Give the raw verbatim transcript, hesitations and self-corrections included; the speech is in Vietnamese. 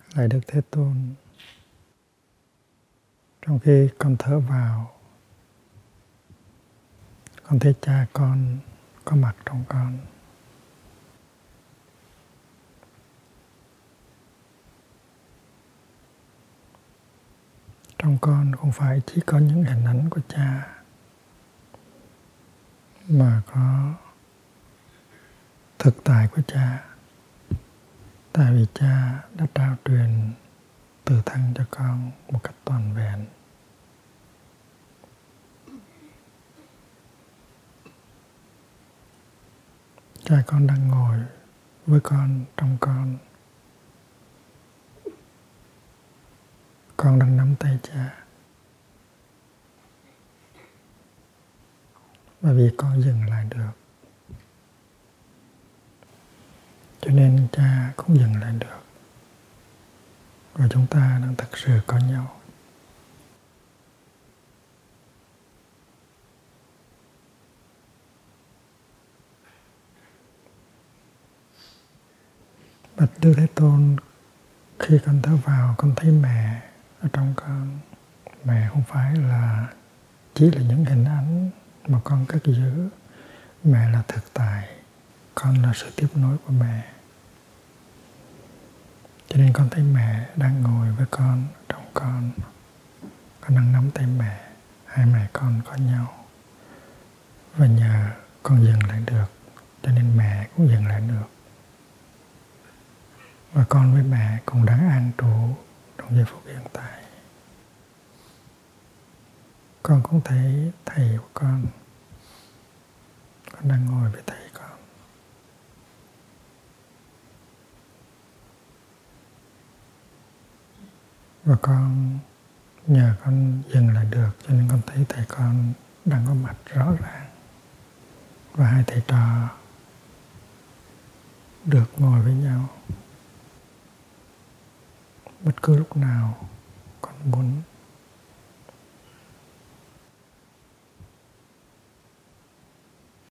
Lạy Đức Thế Tôn, trong khi con thở vào, con thấy cha con có mặt trong con. Trong con không phải chỉ có những hình ảnh của cha, mà có thực tại của cha. Tại vì cha đã trao truyền từ thân cho con một cách toàn vẹn. Cha con đang ngồi với con, trong con. Con đang nắm tay cha. Bởi vì con dừng lại được, cho nên cha cũng dừng lại được. Và chúng ta đang thật sự có nhau. Bạch Đức Thế Tôn, khi con thở vào, con thấy mẹ ở trong con. Mẹ không phải là chỉ là những hình ảnh mà con cất giữ. Mẹ là thực tại. Con là sự tiếp nối của mẹ. Cho nên con thấy mẹ đang ngồi với con, trong con. Con đang nắm tay mẹ. Hai mẹ con có nhau. Và nhờ con dừng lại được, cho nên mẹ cũng dừng lại được. Và con với mẹ cũng đang an trú trong giây phút hiện tại. Con cũng thấy thầy của con. Con đang ngồi với thầy con. Và con nhờ con dừng lại được, cho nên con thấy thầy con đang có mặt rõ ràng. Và hai thầy trò được ngồi với nhau. Bất cứ lúc nào con muốn